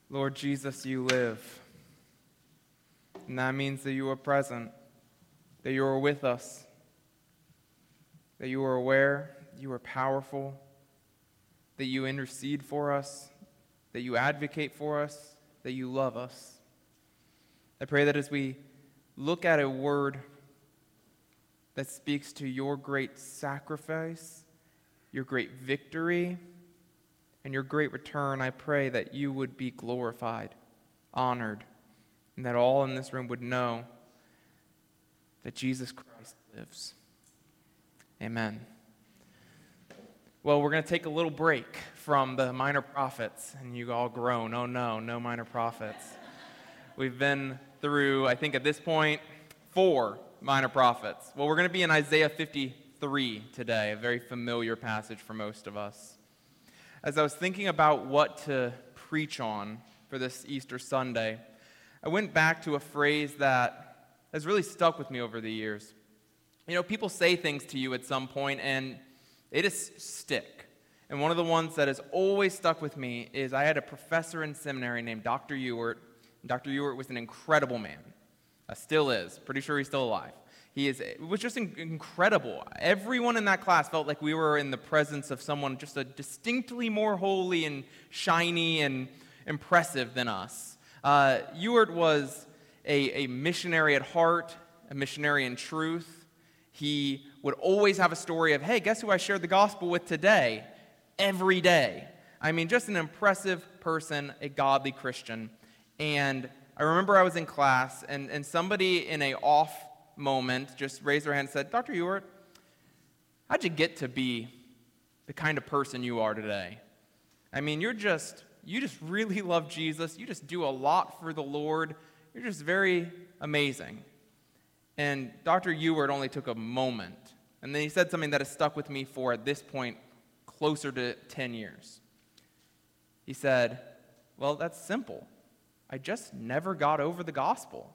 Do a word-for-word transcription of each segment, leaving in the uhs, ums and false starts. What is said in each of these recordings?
Lord Jesus, you live. And that means that you are present, that you are with us, that you are aware, you are powerful, that you intercede for us, that you advocate for us, that you love us. I pray that as we look at a word that speaks to your great sacrifice, your great victory, and your great return, I pray that you would be glorified, honored, and that all in this room would know that Jesus Christ lives. Amen. Well, we're going to take a little break from the minor prophets, and you all groan, oh no, no minor prophets. We've been through, I think at this point, four minor prophets. Well, we're going to be in Isaiah fifty-three today, a very familiar passage for most of us. As I was thinking about what to preach on for this Easter Sunday, I went back to a phrase that has really stuck with me over the years. You know, people say things to you at some point, and they just stick. And one of the ones that has always stuck with me is I had a professor in seminary named Doctor Ewart. Doctor Ewart was an incredible man. Uh, still is. Pretty sure he's still alive. He is, it was just in- incredible. Everyone in that class felt like we were in the presence of someone just a distinctly more holy and shiny and impressive than us. Uh, Ewart was a, a missionary at heart, a missionary in truth. He would always have a story of, hey, guess who I shared the gospel with today? Every day. I mean, just an impressive person, a godly Christian. And I remember I was in class, and, and somebody in a off moment just raised their hand and said, Doctor Ewart, how'd you get to be the kind of person you are today? I mean, you're just, you just really love Jesus. You just do a lot for the Lord. You're just very amazing. And Doctor Ewart only took a moment. And then he said something that has stuck with me for, at this point, closer to ten years. He said, well, that's simple. I just never got over the gospel.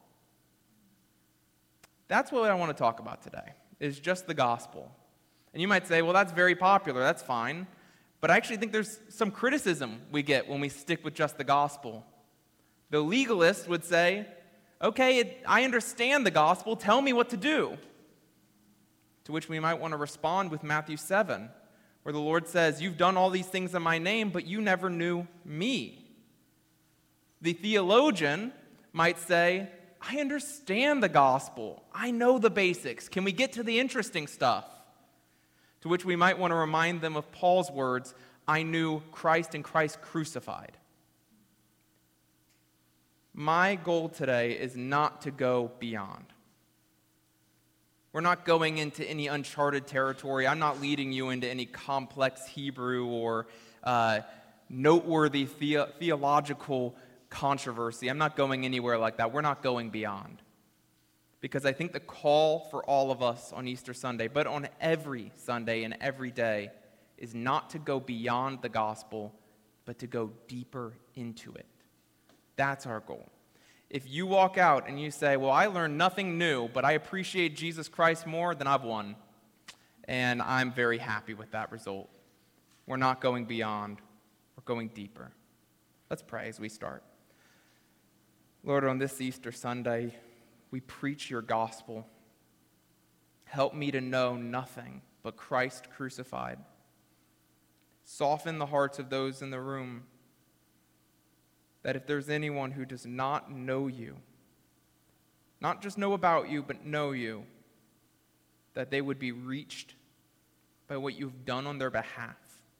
That's what I want to talk about today, is just the gospel. And you might say, well, that's very popular, that's fine. But I actually think there's some criticism we get when we stick with just the gospel. The legalist would say, okay, it, I understand the gospel, tell me what to do. To which we might want to respond with Matthew seven, where the Lord says, you've done all these things in my name, but you never knew me. The theologian might say, I understand the gospel. I know the basics. Can we get to the interesting stuff? To which we might want to remind them of Paul's words, I knew Christ and Christ crucified. My goal today is not to go beyond. We're not going into any uncharted territory. I'm not leading you into any complex Hebrew or uh, noteworthy the- theological controversy. I'm not going anywhere like that. We're not going beyond. Because I think the call for all of us on Easter Sunday, but on every Sunday and every day, is not to go beyond the gospel, but to go deeper into it. That's our goal. If you walk out and you say, well, I learned nothing new, but I appreciate Jesus Christ more, then I've won. And I'm very happy with that result. We're not going beyond. We're going deeper. Let's pray as we start. Lord, on this Easter Sunday, we preach your gospel. Help me to know nothing but Christ crucified. Soften the hearts of those in the room, that if there's anyone who does not know you, not just know about you, but know you, that they would be reached by what you've done on their behalf.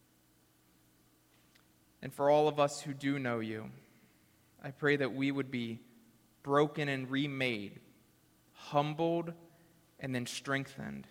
And for all of us who do know you, I pray that we would be broken and remade, humbled and then strengthened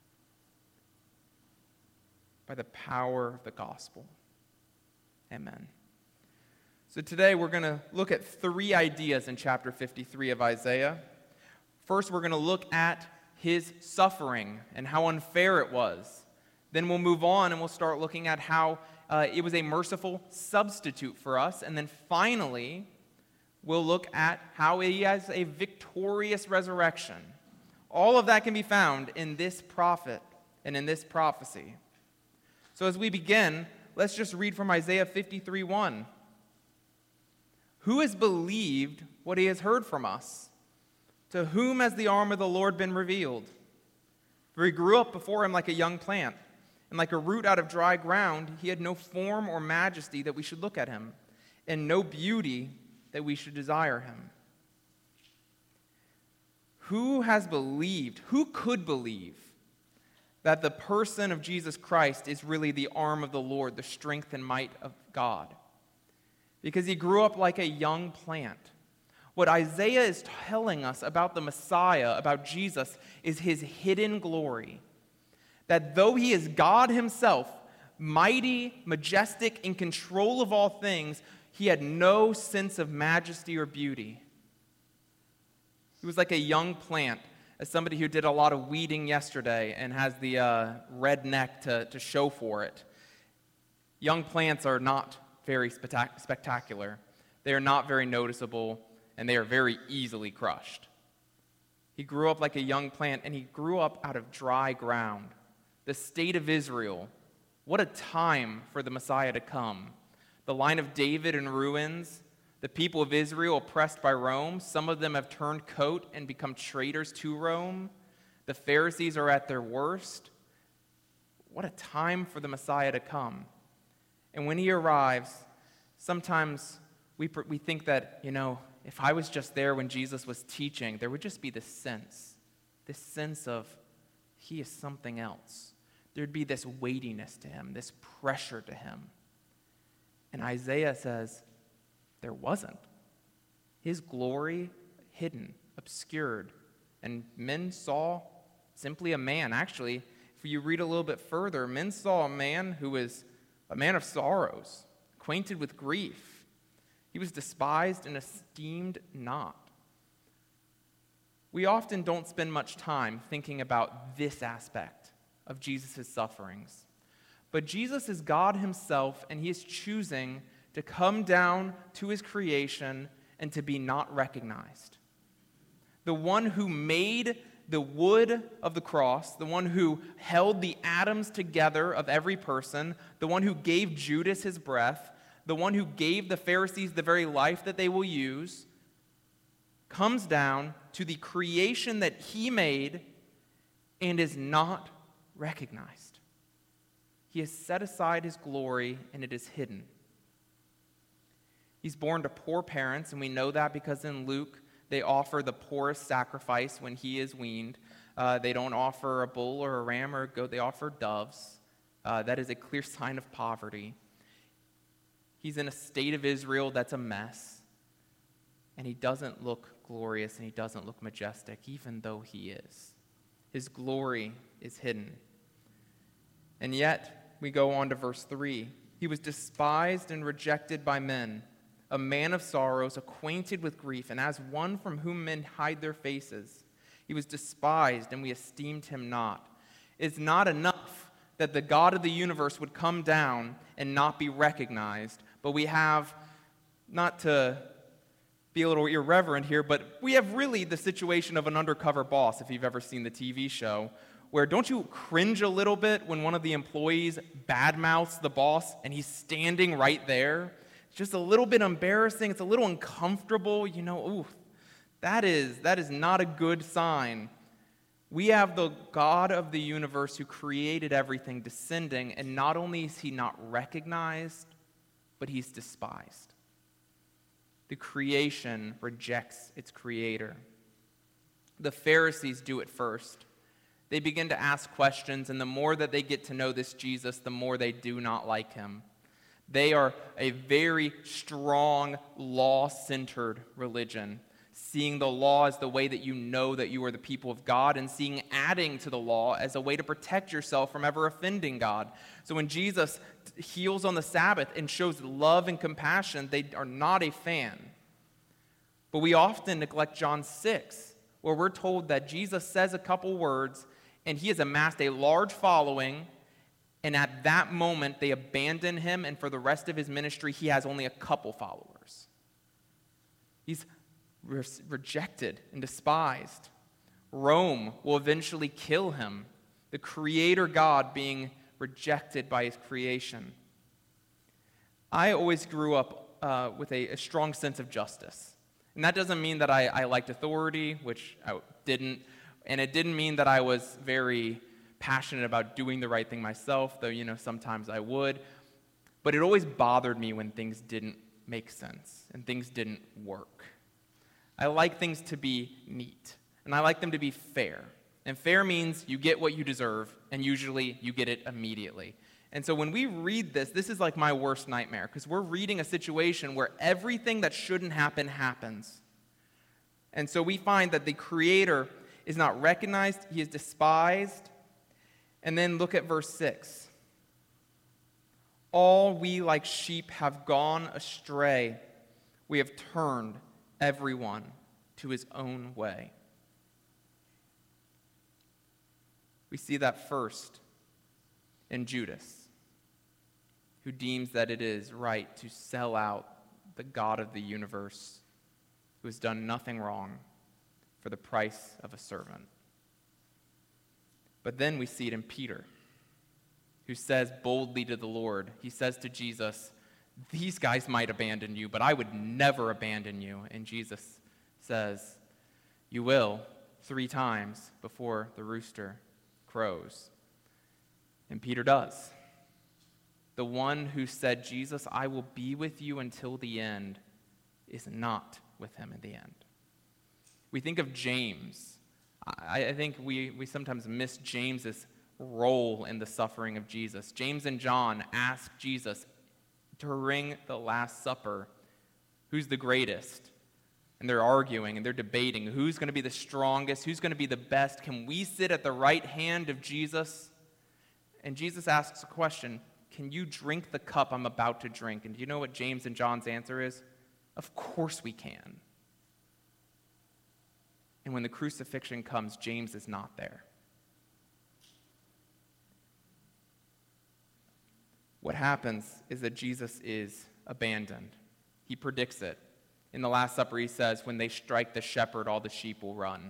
by the power of the gospel. Amen. So today we're going to look at three ideas in chapter fifty-three of Isaiah. First, we're going to look at his suffering and how unfair it was. Then we'll move on and we'll start looking at how uh, it was a merciful substitute for us. And then finally, we'll look at how he has a victorious resurrection. All of that can be found in this prophet and in this prophecy. So as we begin, let's just read from Isaiah fifty-three one. Who has believed what he has heard from us? To whom has the arm of the Lord been revealed? For he grew up before him like a young plant, and like a root out of dry ground. He had no form or majesty that we should look at him, and no beauty that we should desire him. Who has believed, who could believe that the person of Jesus Christ is really the arm of the Lord, the strength and might of God? Because he grew up like a young plant. What Isaiah is telling us about the Messiah, about Jesus, is his hidden glory. That though he is God himself, mighty, majestic, in control of all things, he had no sense of majesty or beauty. He was like a young plant, as somebody who did a lot of weeding yesterday and has the uh, red neck to, to show for it. Young plants are not very spectac- spectacular. They are not very noticeable, and they are very easily crushed. He grew up like a young plant, and he grew up out of dry ground. The state of Israel, what a time for the Messiah to come. The line of David in ruins, the people of Israel oppressed by Rome. Some of them have turned coat and become traitors to Rome. The Pharisees are at their worst. What a time for the Messiah to come. And when he arrives, sometimes we, we think that, you know, if I was just there when Jesus was teaching, there would just be this sense, this sense of he is something else. There'd be this weightiness to him, this pressure to him. And Isaiah says, there wasn't. His glory hidden, obscured, and men saw simply a man. Actually, if you read a little bit further, men saw a man who was a man of sorrows, acquainted with grief. He was despised and esteemed not. We often don't spend much time thinking about this aspect of Jesus' sufferings. But Jesus is God himself, and he is choosing to come down to his creation and to be not recognized. The one who made the wood of the cross, the one who held the atoms together of every person, the one who gave Judas his breath, the one who gave the Pharisees the very life that they will use, comes down to the creation that he made and is not recognized. He has set aside his glory, and it is hidden. He's born to poor parents, and we know that because in Luke, they offer the poorest sacrifice when he is weaned. Uh, they don't offer a bull or a ram or a goat. They offer doves. Uh, that is a clear sign of poverty. He's in a state of Israel that's a mess. And he doesn't look glorious, and he doesn't look majestic, even though he is. His glory is hidden. And yet, we go on to verse three. He was despised and rejected by men, a man of sorrows, acquainted with grief, and as one from whom men hide their faces. He was despised, and we esteemed him not. It's not enough that the God of the universe would come down and not be recognized, but we have, not to be a little irreverent here, but we have really the situation of an undercover boss, if you've ever seen the T V show, where don't you cringe a little bit when one of the employees badmouths the boss and he's standing right there? It's just a little bit embarrassing. It's a little uncomfortable. You know, ooh, that is, that is not a good sign. We have the God of the universe who created everything descending, and not only is he not recognized, but he's despised. The creation rejects its creator. The Pharisees do it first. They begin to ask questions, and the more that they get to know this Jesus, the more they do not like him. They are a very strong, law-centered religion, seeing the law as the way that you know that you are the people of God, and seeing adding to the law as a way to protect yourself from ever offending God. So when Jesus heals on the Sabbath and shows love and compassion, they are not a fan. But we often neglect John six, where we're told that Jesus says a couple words, and he has amassed a large following, and at that moment they abandon him, and for the rest of his ministry he has only a couple followers. He's re- rejected and despised. Rome will eventually kill him, the creator God being rejected by his creation. I always grew up uh, with a, a strong sense of justice. And that doesn't mean that I, I liked authority, which I didn't, and it didn't mean that I was very passionate about doing the right thing myself, though, you know, sometimes I would. But it always bothered me when things didn't make sense and things didn't work. I like things to be neat, and I like them to be fair. And fair means you get what you deserve, and usually you get it immediately. And so when we read this, this is like my worst nightmare, because we're reading a situation where everything that shouldn't happen happens. And so we find that the Creator is not recognized, he is despised. And then look at verse six. All we like sheep have gone astray. We have turned everyone to his own way. We see that first in Judas, who deems that it is right to sell out the God of the universe, who has done nothing wrong, for the price of a servant. But then we see it in Peter, who says boldly to the Lord, he says to Jesus, these guys might abandon you, but I would never abandon you. And Jesus says, you will, three times before the rooster crows. And Peter does. The one who said, Jesus, I will be with you until the end, is not with him in the end. We think of James. I, I think we, we sometimes miss James's role in the suffering of Jesus. James and John ask Jesus during the Last Supper, who's the greatest? And they're arguing and they're debating who's going to be the strongest, who's going to be the best. Can we sit at the right hand of Jesus? And Jesus asks a question, can you drink the cup I'm about to drink? And do you know what James and John's answer is? Of course we can. And when the crucifixion comes, James is not there. What happens is that Jesus is abandoned. He predicts it. In the Last Supper, he says, when they strike the shepherd, all the sheep will run.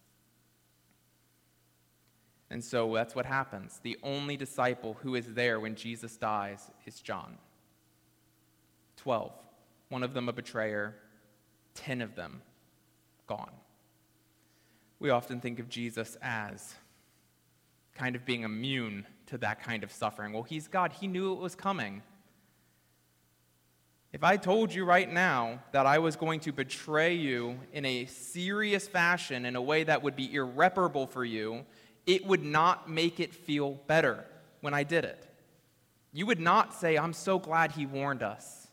And so that's what happens. The only disciple who is there when Jesus dies is John. Twelve. One of them a betrayer. Ten of them gone. We often think of Jesus as kind of being immune to that kind of suffering. Well, he's God. He knew it was coming. If I told you right now that I was going to betray you in a serious fashion, in a way that would be irreparable for you, it would not make it feel better when I did it. You would not say, I'm so glad he warned us.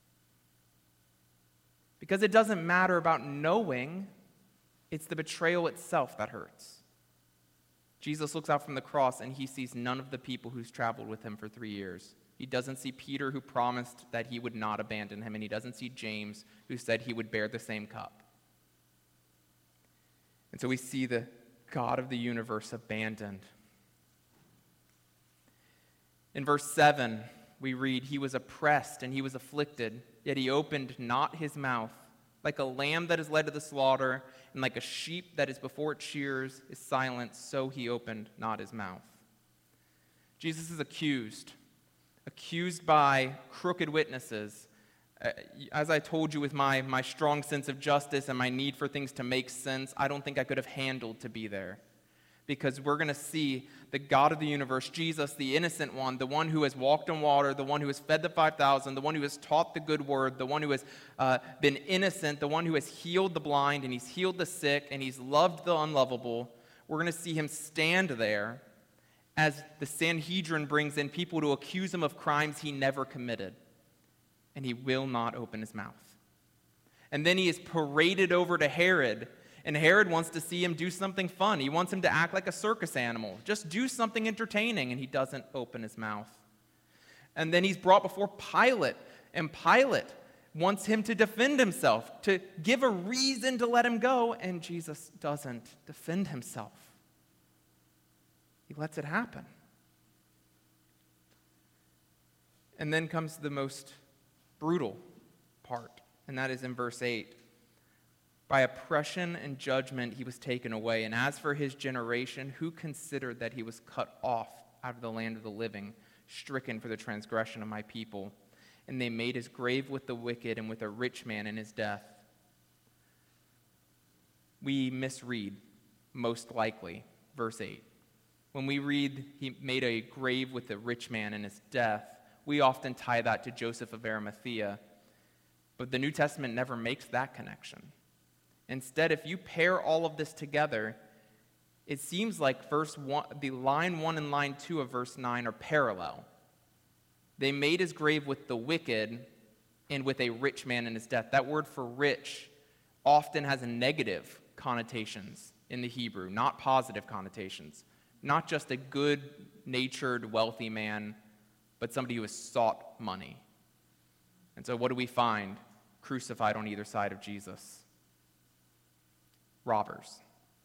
Because it doesn't matter about knowing, it's the betrayal itself that hurts. Jesus looks out from the cross and he sees none of the people who's traveled with him for three years. He doesn't see Peter, who promised that he would not abandon him, and he doesn't see James, who said he would bear the same cup. And so we see the God of the universe abandoned. In verse seven, we read, he was oppressed and he was afflicted, yet he opened not his mouth. Like a lamb that is led to the slaughter, and like a sheep that is before its shears is silent, so he opened not his mouth. Jesus is accused, accused by crooked witnesses. Uh, as I told you, with my, my strong sense of justice and my need for things to make sense, I don't think I could have handled to be there. Because we're going to see the God of the universe, Jesus, the innocent one, the one who has walked on water, the one who has fed the five thousand, the one who has taught the good word, the one who has uh, been innocent, the one who has healed the blind, and he's healed the sick, and he's loved the unlovable. We're going to see him stand there as the Sanhedrin brings in people to accuse him of crimes he never committed. And he will not open his mouth. And then he is paraded over to Herod, and Herod wants to see him do something fun. He wants him to act like a circus animal. Just do something entertaining, and he doesn't open his mouth. And then he's brought before Pilate, and Pilate wants him to defend himself, to give a reason to let him go, and Jesus doesn't defend himself. He lets it happen. And then comes the most brutal part, and that is in verse eight. By oppression and judgment he was taken away, and as for his generation, who considered that he was cut off out of the land of the living, stricken for the transgression of my people? and they made his grave with the wicked and with a rich man in his death. We misread, most likely, verse eight. When we read he made a grave with a rich man in his death, we often tie that to Joseph of Arimathea, but the New Testament never makes that connection. Instead, if you pair all of this together, it seems like verse one, the line one and line two of verse nine are parallel. They made his grave with the wicked and with a rich man in his death. That word for rich often has a negative connotations in the Hebrew, not positive connotations. Not just a good-natured, wealthy man, but somebody who has sought money. And so what do we find crucified on either side of Jesus? Robbers.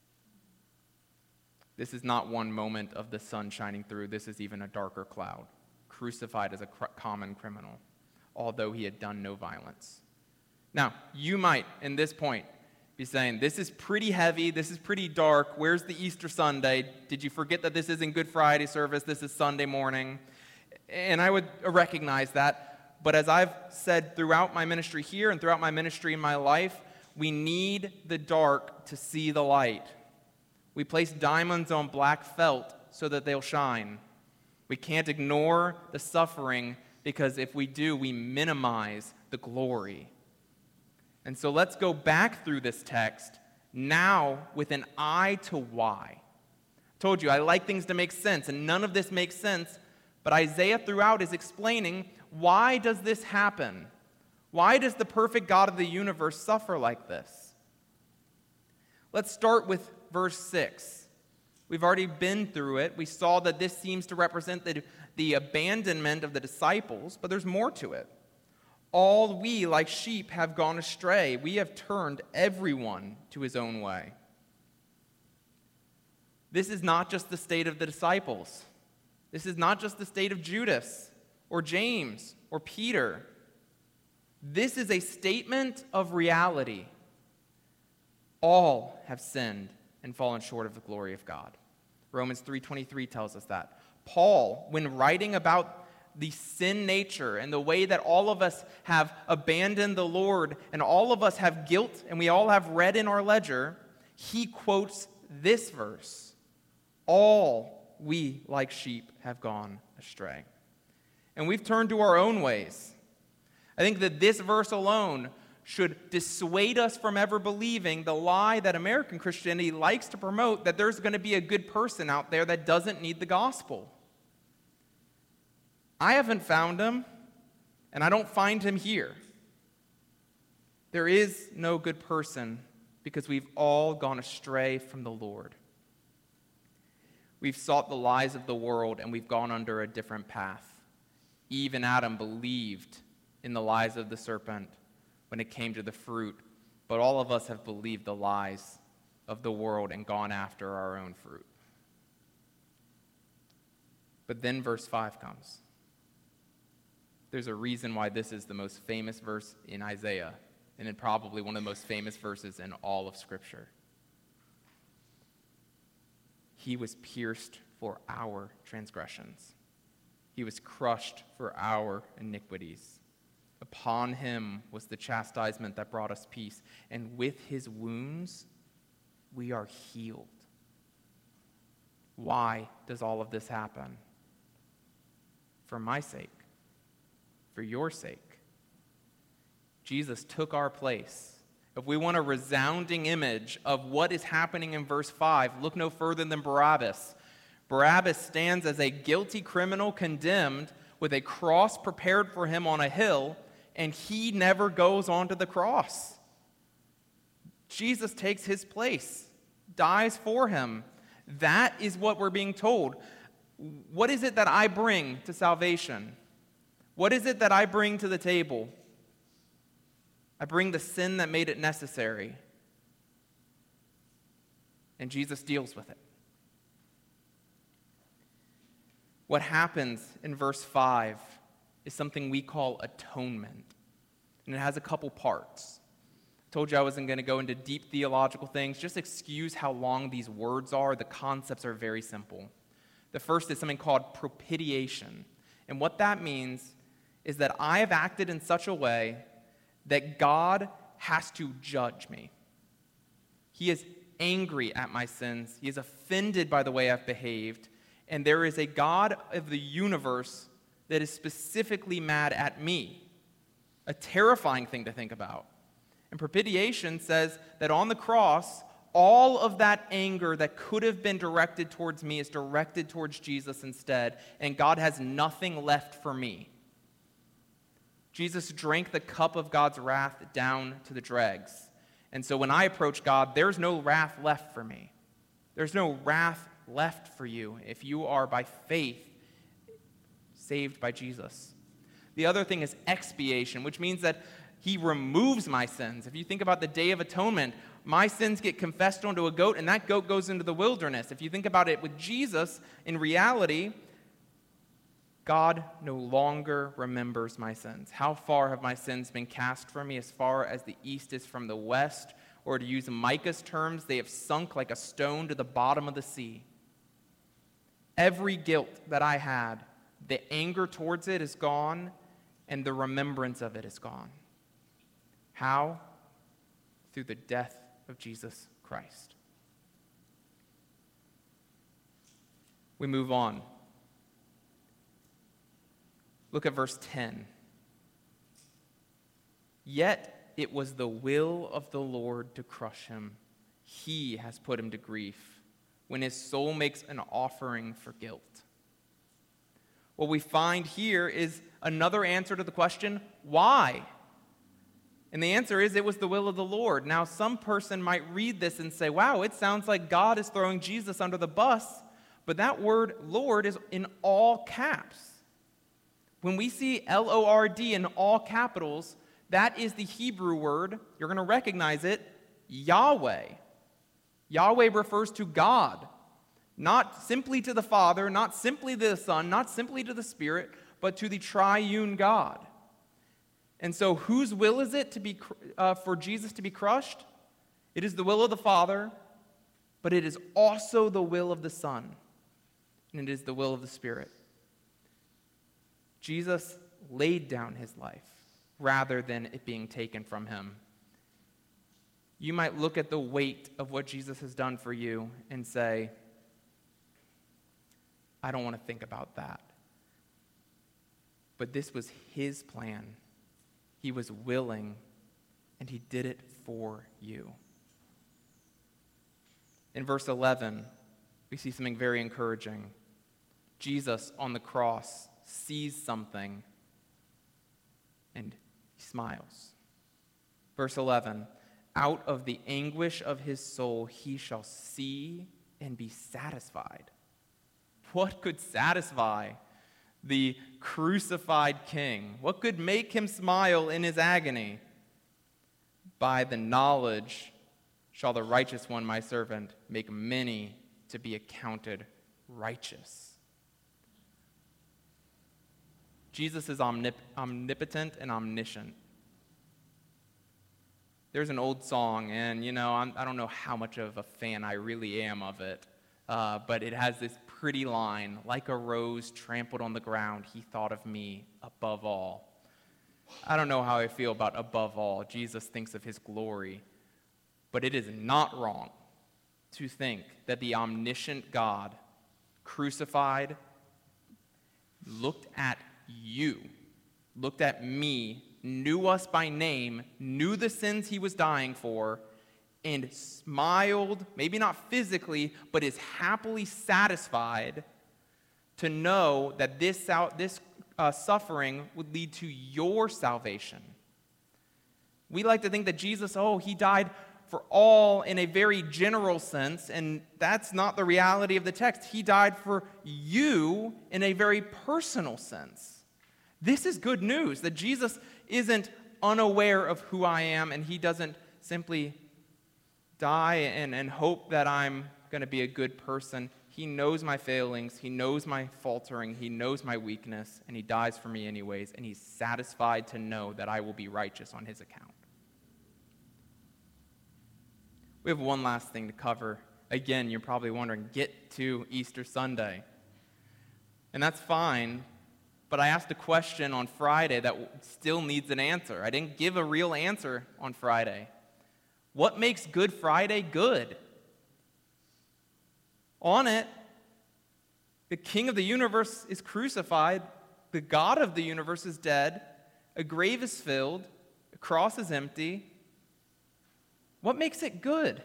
This is not one moment of the sun shining through. This is even a darker cloud. Crucified as a cr- common criminal, although he had done no violence. Now, you might, in this point, be saying, this is pretty heavy, this is pretty dark, where's the Easter Sunday? Did you forget that this isn't Good Friday service, this is Sunday morning? And I would recognize that, but as I've said throughout my ministry here and throughout my ministry in my life, we need the dark to see the light. We place diamonds on black felt so that they'll shine. We can't ignore the suffering, because if we do, we minimize the glory. And so let's go back through this text now with an eye to why. I told you, I like things to make sense, and none of this makes sense, but Isaiah throughout is explaining, why does this happen? Why does the perfect God of the universe suffer like this? Let's start with verse six. We've already been through it. We saw that this seems to represent the, the abandonment of the disciples, but there's more to it. All we, like sheep, have gone astray. We have turned everyone to his own way. This is not just the state of the disciples. This is not just the state of Judas or James or Peter. This is a statement of reality. All have sinned and fallen short of the glory of God. Romans three twenty-three tells us that. Paul, when writing about the sin nature and the way that all of us have abandoned the Lord and all of us have guilt and we all have red in our ledger, he quotes this verse. All we, like sheep, have gone astray. And we've turned to our own ways. I think that this verse alone should dissuade us from ever believing the lie that American Christianity likes to promote, that there's going to be a good person out there that doesn't need the gospel. I haven't found him, and I don't find him here. There is no good person because we've all gone astray from the Lord. We've sought the lies of the world, and we've gone under a different path. Eve and Adam believed in the lies of the serpent when it came to the fruit, but all of us have believed the lies of the world and gone after our own fruit. But then verse five comes. There's a reason why this is the most famous verse in Isaiah, and it's probably one of the most famous verses in all of Scripture. He was pierced for our transgressions. He was crushed for our iniquities. Upon him was the chastisement that brought us peace, and with his wounds we are healed. Why does all of this happen? For my sake. For your sake. Jesus took our place. If we want a resounding image of what is happening in verse five, look no further than Barabbas. Barabbas stands as a guilty criminal condemned with a cross prepared for him on a hill, and he never goes onto the cross. Jesus takes his place, dies for him. That is what we're being told. What is it that I bring to salvation? What is it that I bring to the table? I bring the sin that made it necessary. And Jesus deals with it. What happens in verse five is something we call atonement. And it has a couple parts. I told you I wasn't going to go into deep theological things. Just excuse how long these words are. The concepts are very simple. The first is something called propitiation. And what that means is that I have acted in such a way that God has to judge me. He is angry at my sins. He is offended by the way I've behaved. And there is a God of the universe that is specifically mad at me. A terrifying thing to think about. And propitiation says that on the cross, all of that anger that could have been directed towards me is directed towards Jesus instead, and God has nothing left for me. Jesus drank the cup of God's wrath down to the dregs. And so when I approach God, there's no wrath left for me. There's no wrath left for you if you are by faith saved by Jesus. The other thing is expiation, which means that he removes my sins. If you think about the Day of Atonement, my sins get confessed onto a goat, and that goat goes into the wilderness. If you think about it with Jesus, in reality, God no longer remembers my sins. How far have my sins been cast from me? As far as the east is from the west. Or to use Micah's terms, they have sunk like a stone to the bottom of the sea. Every guilt that I had, the anger towards it is gone, and the remembrance of it is gone. How? Through the death of Jesus Christ. We move on. Look at verse ten. Yet it was the will of the Lord to crush him. He has put him to grief when his soul makes an offering for guilt. What we find here is another answer to the question, why? And the answer is, it was the will of the Lord. Now, some person might read this and say, wow, it sounds like God is throwing Jesus under the bus, but that word Lord is in all caps. When we see L O R D in all capitals, that is the Hebrew word, you're going to recognize it, Yahweh. Yahweh refers to God, not simply to the Father, not simply to the Son, not simply to the Spirit, but to the triune God. And so whose will is it to be uh, for Jesus to be crushed? It is the will of the Father, but it is also the will of the Son, and it is the will of the Spirit. Jesus laid down his life rather than it being taken from him. You might look at the weight of what Jesus has done for you and say, I don't want to think about that. But this was his plan. He was willing, and he did it for you. In verse eleven, we see something very encouraging. Jesus on the cross sees something, and he smiles. Verse eleven, out of the anguish of his soul he shall see and be satisfied. What could satisfy the crucified king? What could make him smile in his agony? By the knowledge shall the righteous one, my servant, make many to be accounted righteous. Jesus is omnip- omnipotent and omniscient. There's an old song, and you know, I'm, I don't know how much of a fan I really am of it, uh, but it has this pretty line, like a rose trampled on the ground, he thought of me above all. I don't know how I feel about above all. Jesus thinks of his glory, but it is not wrong to think that the omniscient God, crucified, looked at you, looked at me, knew us by name, knew the sins he was dying for, and smiled, maybe not physically, but is happily satisfied to know that this, this uh, suffering would lead to your salvation. We like to think that Jesus, oh, he died for all in a very general sense, and that's not the reality of the text. He died for you in a very personal sense. This is good news, that Jesus isn't unaware of who I am, and he doesn't simply die and, and hope that I'm going to be a good person. He knows my failings, he knows my faltering, he knows my weakness, and he dies for me anyways, and he's satisfied to know that I will be righteous on his account. We have one last thing to cover. Again, you're probably wondering, get to Easter Sunday. And that's fine, but I asked a question on Friday that still needs an answer. I didn't give a real answer on Friday. What makes Good Friday good? On it, the King of the universe is crucified, the God of the universe is dead, a grave is filled, a cross is empty. What makes it good?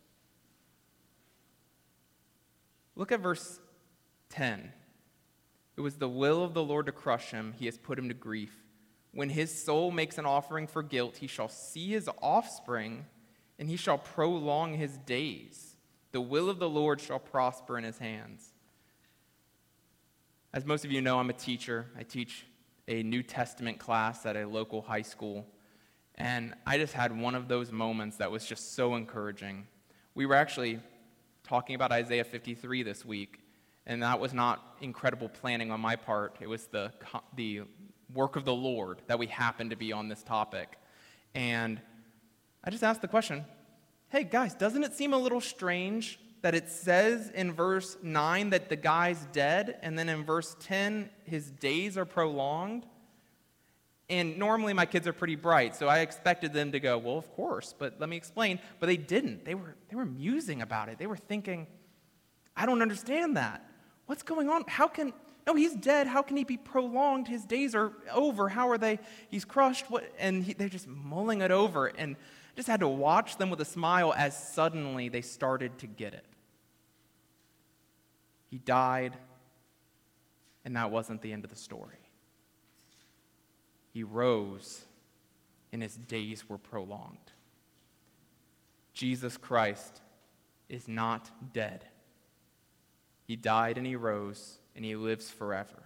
Look at verse ten. It was the will of the Lord to crush him. He has put him to grief. When his soul makes an offering for guilt, he shall see his offspring, and he shall prolong his days. The will of the Lord shall prosper in his hands. As most of you know, I'm a teacher. I teach a New Testament class at a local high school. And I just had one of those moments that was just so encouraging. We were actually talking about Isaiah fifty-three this week, and that was not incredible planning on my part. It was the, the work of the Lord that we happened to be on this topic. And I just asked the question, hey guys, doesn't it seem a little strange that it says in verse nine that the guy's dead, and then in verse ten, his days are prolonged? And normally my kids are pretty bright, so I expected them to go, well, of course, but let me explain. But they didn't. They were, they were musing about it. They were thinking, I don't understand that. What's going on? How can, no, he's dead. How can he be prolonged? His days are over. How are they? He's crushed. What? And he, they're just mulling it over. And I just had to watch them with a smile as suddenly they started to get it. He died, and that wasn't the end of the story. He rose, and his days were prolonged. Jesus Christ is not dead. He died and he rose, and he lives forever.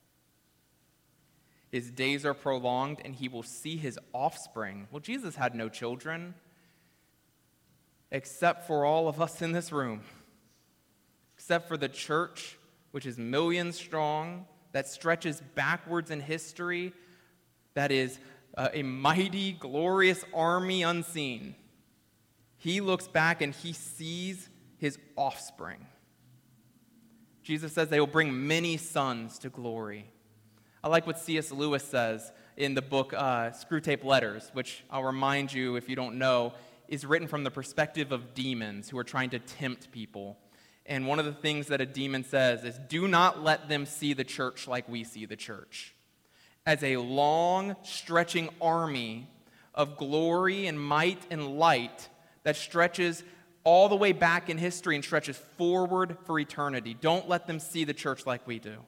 His days are prolonged, and he will see his offspring. Well, Jesus had no children, except for all of us in this room, except for the church, which is millions strong, that stretches backwards in history, that is uh, a mighty, glorious army unseen. He looks back and he sees his offspring. Jesus says they will bring many sons to glory. I like what C S Lewis says in the book uh, Screwtape Letters, which I'll remind you, if you don't know, is written from the perspective of demons who are trying to tempt people. And one of the things that a demon says is, do not let them see the church like we see the church, as a long, stretching army of glory and might and light that stretches all the way back in history and stretches forward for eternity. Don't let them see the church like we do.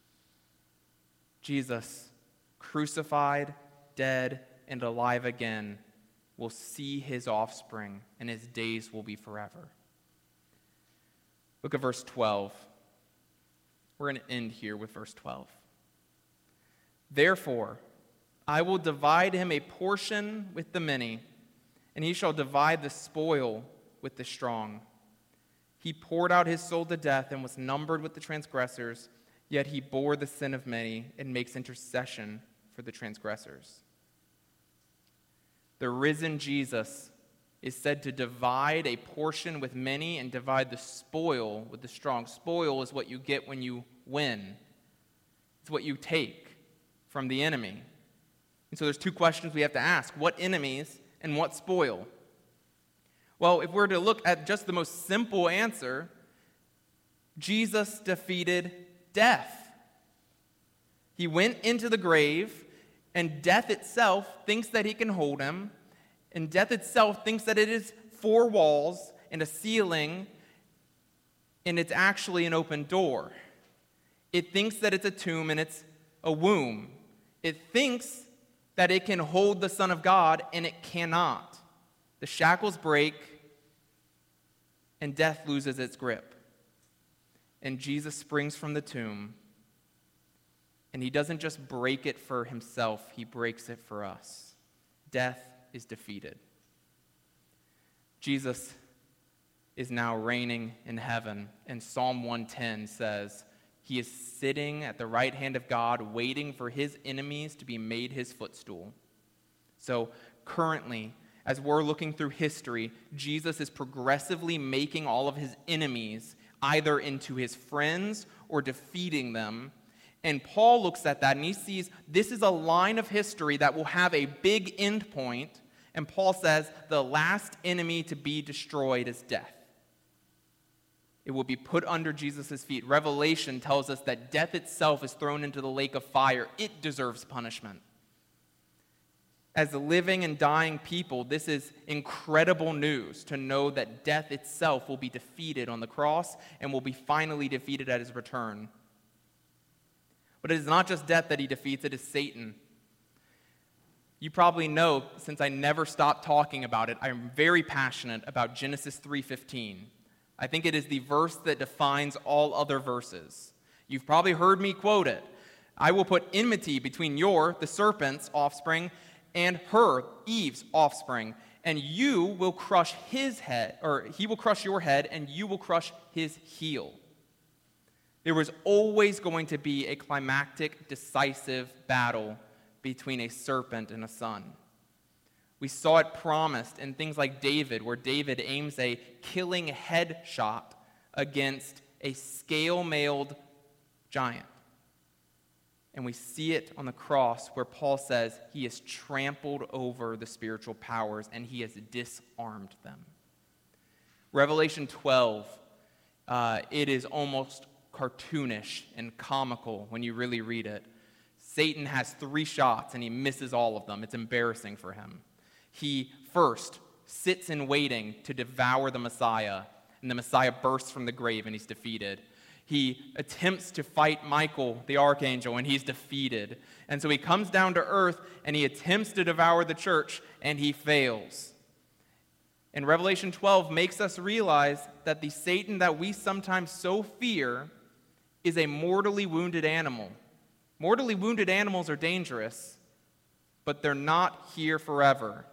Jesus, crucified, dead, and alive again, will see his offspring, and his days will be forever. Look at verse twelve. We're going to end here with verse twelve. Therefore, I will divide him a portion with the many, and he shall divide the spoil with the strong. He poured out his soul to death and was numbered with the transgressors, yet he bore the sin of many and makes intercession for the transgressors. The risen Jesus is said to divide a portion with many and divide the spoil with the strong. Spoil is what you get when you win. It's what you take from the enemy. And so there's two questions we have to ask. What enemies and what spoil? Well, if we're to look at just the most simple answer, Jesus defeated death. He went into the grave, and death itself thinks that he can hold him, and death itself thinks that it is four walls and a ceiling, and it's actually an open door. It thinks that it's a tomb and it's a womb. It thinks that it can hold the Son of God, and it cannot. The shackles break, and death loses its grip. And Jesus springs from the tomb, and he doesn't just break it for himself, he breaks it for us. Death is defeated. Jesus is now reigning in heaven, and Psalm one ten says, he is sitting at the right hand of God, waiting for his enemies to be made his footstool. So currently, as we're looking through history, Jesus is progressively making all of his enemies either into his friends or defeating them. And Paul looks at that and he sees this is a line of history that will have a big end point. And Paul says the last enemy to be destroyed is death. It will be put under Jesus' feet. Revelation tells us that death itself is thrown into the lake of fire. It deserves punishment. As the living and dying people, this is incredible news to know that death itself will be defeated on the cross and will be finally defeated at his return. But it is not just death that he defeats, it is Satan. You probably know, since I never stop talking about it, I'm very passionate about Genesis three fifteen. I think it is the verse that defines all other verses. You've probably heard me quote it. I will put enmity between your, the serpent's offspring, and her, Eve's offspring, and you will crush his head, or he will crush your head, and you will crush his heel. There was always going to be a climactic, decisive battle between a serpent and a son. We saw it promised in things like David, where David aims a killing head shot against a scale-mailed giant. And we see it on the cross where Paul says he has trampled over the spiritual powers and he has disarmed them. Revelation twelve, uh, it is almost cartoonish and comical when you really read it. Satan has three shots and he misses all of them. It's embarrassing for him. He first sits in waiting to devour the Messiah, and the Messiah bursts from the grave and he's defeated. He attempts to fight Michael, the archangel, and he's defeated. And so he comes down to earth and he attempts to devour the church and he fails. And Revelation twelve makes us realize that the Satan that we sometimes so fear is a mortally wounded animal. Mortally wounded animals are dangerous, but they're not here forever.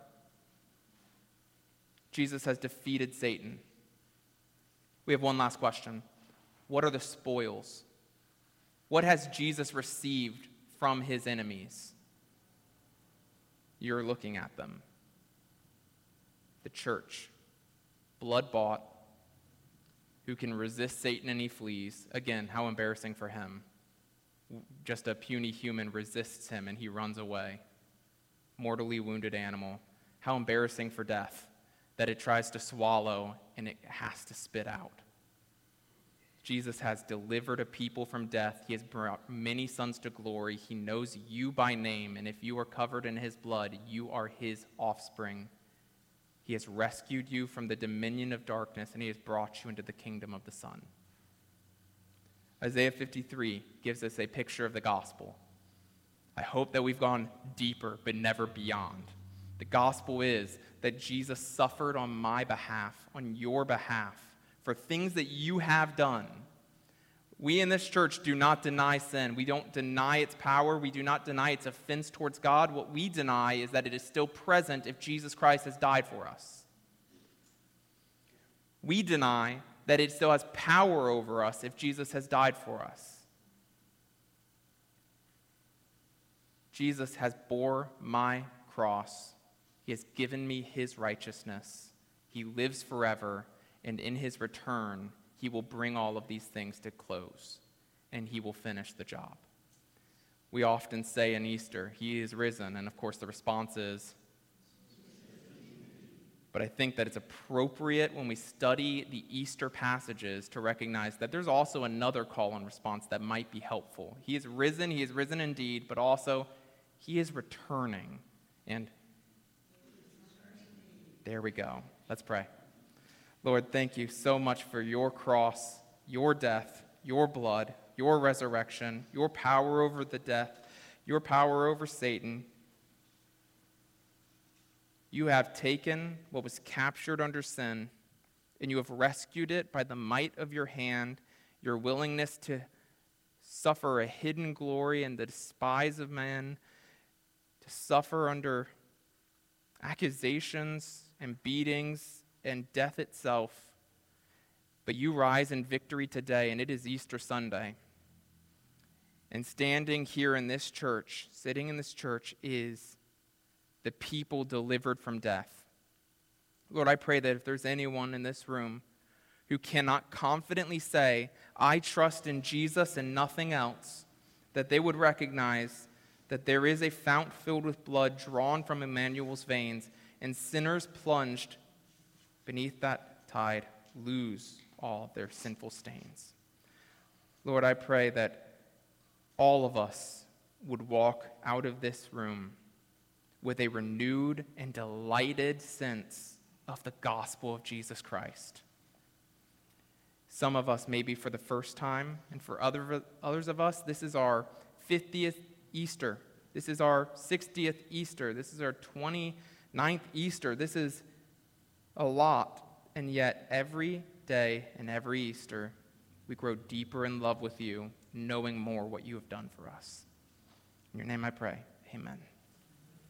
Jesus has defeated Satan. We have one last question. What are the spoils? What has Jesus received from his enemies? You're looking at them. The church, blood-bought, who can resist Satan and he flees. Again, how embarrassing for him. Just a puny human resists him and he runs away. Mortally wounded animal. How embarrassing for death that it tries to swallow and it has to spit out. Jesus has delivered a people from death. He has brought many sons to glory. He knows you by name, and if you are covered in his blood, you are his offspring. He has rescued you from the dominion of darkness, and he has brought you into the kingdom of the Son. Isaiah fifty-three gives us a picture of the gospel. I hope that we've gone deeper, but never beyond. The gospel is that Jesus suffered on my behalf, on your behalf, for things that you have done. We in this church do not deny sin. We don't deny its power. We do not deny its offense towards God. What we deny is that it is still present if Jesus Christ has died for us. We deny that it still has power over us if Jesus has died for us. Jesus has bore my cross. He has given me his righteousness. He lives forever. And in his return, he will bring all of these things to close, and he will finish the job. We often say in Easter, he is risen, and of course the response is, but I think that it's appropriate when we study the Easter passages to recognize that there's also another call and response that might be helpful. He is risen, he is risen indeed, but also he is returning. And there we go. Let's pray. Lord, thank you so much for your cross, your death, your blood, your resurrection, your power over the death, your power over Satan. You have taken what was captured under sin, and you have rescued it by the might of your hand, your willingness to suffer a hidden glory and the despise of man, to suffer under accusations and beatings and death itself. But you rise in victory today, and it is Easter Sunday. And standing here in this church, sitting in this church, is the people delivered from death. Lord, I pray that if there's anyone in this room who cannot confidently say, I trust in Jesus and nothing else, that they would recognize that there is a fount filled with blood drawn from Emmanuel's veins, and sinners plunged beneath that tide lose all of their sinful stains. Lord, I pray that all of us would walk out of this room with a renewed and delighted sense of the gospel of Jesus Christ. Some of us maybe for the first time, and for other, others of us, this is our fiftieth Easter. This is our sixtieth Easter. This is our twenty-ninth Easter. This is a lot, and yet every day and every Easter, we grow deeper in love with you, knowing more what you have done for us. In your name I pray, amen.